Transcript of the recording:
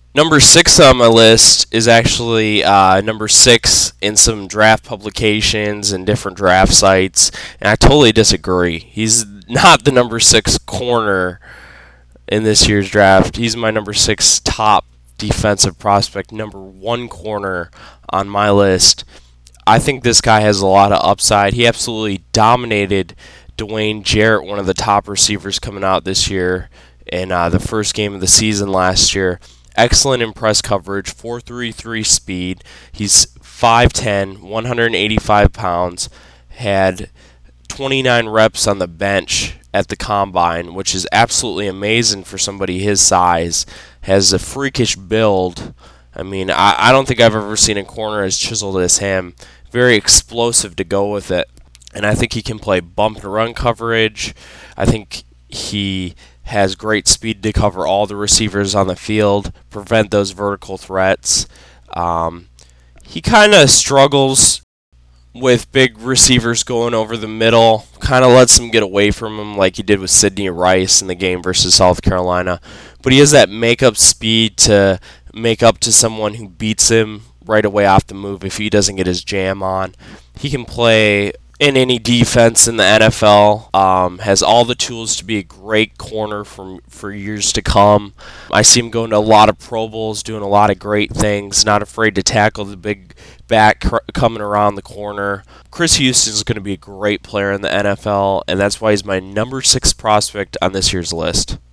Number 6 on my list is actually number 6 in some draft publications and different draft sites, and I totally disagree. He's not the number 6 corner in this year's draft. He's my number 6 top defensive prospect, number 1 corner on my list. I think this guy has a lot of upside. He absolutely dominated Dwayne Jarrett, one of the top receivers coming out this year in the first game of the season last year. Excellent in press coverage, 4.33 speed. He's 5'10", 185 pounds, had 29 reps on the bench at the combine, which is absolutely amazing for somebody his size. Has a freakish build. I mean, I don't think I've ever seen a corner as chiseled as him. Very explosive to go with it. And I think he can play bump and run coverage. I think he has great speed to cover all the receivers on the field, prevent those vertical threats. He kind of struggles with big receivers going over the middle, kind of lets them get away from him like he did with Sidney Rice in the game versus South Carolina. But he has that make-up speed to make up to someone who beats him right away off the move if he doesn't get his jam on. He can play in any defense in the NFL. Has all the tools to be a great corner for years to come. I see him going to a lot of Pro Bowls, doing a lot of great things, not afraid to tackle the big back coming around the corner. Chris Houston is going to be a great player in the NFL, and that's why he's my number 6 prospect on this year's list.